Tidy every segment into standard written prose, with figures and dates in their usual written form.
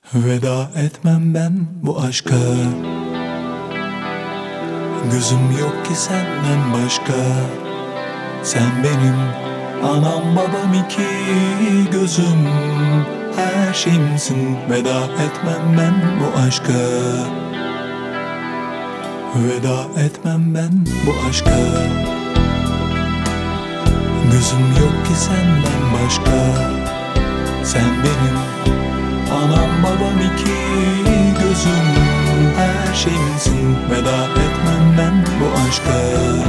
Veda etmem ben bu aşka. Gözüm yok ki senden başka. Sen benim anam babam iki gözüm, her şeyimsin. Veda etmem ben bu aşka. Veda etmem ben bu aşka. Gözüm yok ki senden başka. Sen benim anam babam iki gözüm, her şeyimsin. Veda etmem ben bu aşka.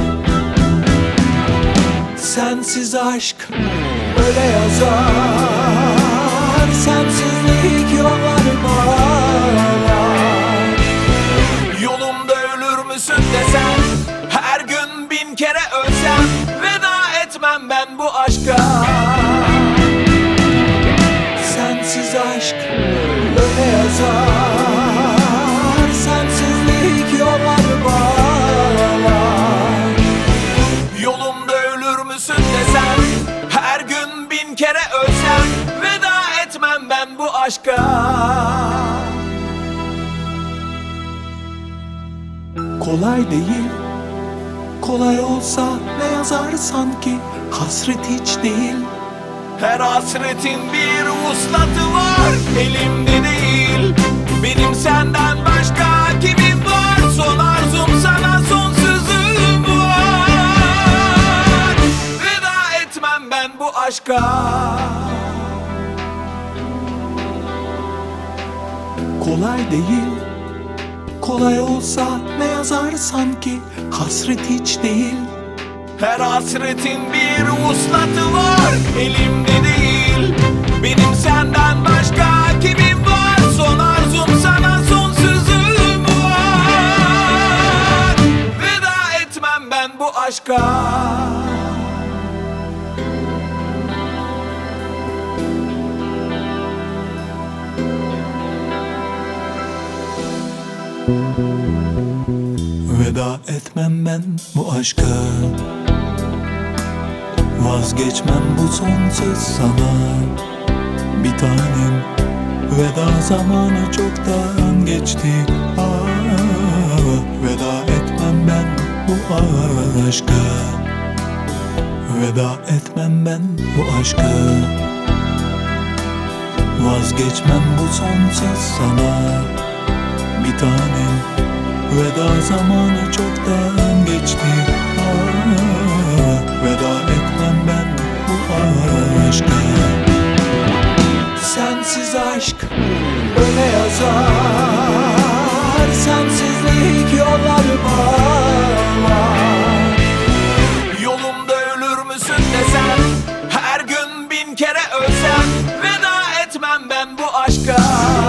Sensiz aşk öyle yazar, sensizlik yolları bağlar. Yolumda ölür müsün desen, her gün bin kere ölsem, veda etmem ben bu aşka. Sensiz aşk öyle yazar, sensizlik yolları bağlar. Yolumda ölür müsün desem, her gün bin kere ölsem, veda etmem ben bu aşka. Kolay değil, kolay olsa ne yazar sanki, hasret hiç değil. Her hasretin bir vuslatı var, elimde değil. Benim senden başka kimim var? Son arzum sana, son sözüm var. Veda etmem ben bu aşka. Kolay değil, kolay olsa ne yazar sanki, hasret hiç değil. Her hasretin bir vuslatı var, elimde değil. Benim senden başka kimim var? Son arzum sana, son sözüm var. Veda etmem ben bu aşka. Veda etmem ben bu aşka. Vazgeçmem bu son söz sana. Bir tanem, veda zamanı çoktan geçti. Veda etmem ben bu aşka. Veda etmem ben bu aşka. Vazgeçmem bu son söz sana. Bir tanem, veda zamanı çoktan geçti. Veda etmem ben bu aşka. Sensiz aşk öyle yazar, sensizlik yolları bağlar. Yolumda ölür müsün desem, her gün bin kere ölsem, veda etmem ben bu aşka.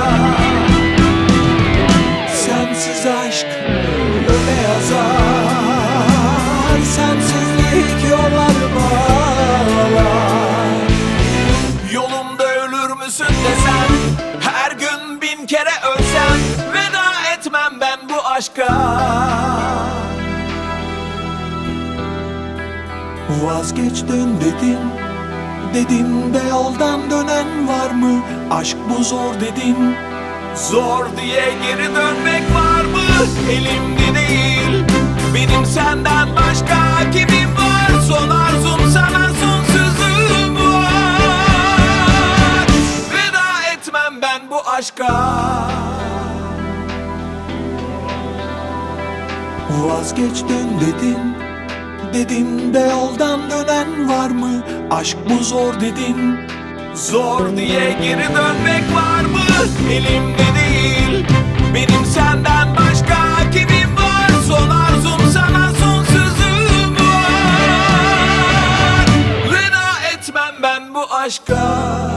Sensiz aşk öyle yazar, sensizlik yolları bağlar. Yolumda ölür müsün desem, her gün bin kere ölsem, veda etmem ben bu aşka. Vazgeç dön dedin, dedin de yoldan dönen var mı? Aşk bu zor dedin, zor diye geri dönmek var mı? Elimde değil, benim senden başka kimim var? Son arzum sana, son sözüm var. Veda etmem ben bu aşka. Vazgeç dön dedin, dedin de yoldan dönen var mı? Aşk bu zor dedin, zor diye geri dönmek var mı? Elimde değil, benim senden başka kimim var? Son arzum sana, son sözüm var. Veda etmem ben bu aşka.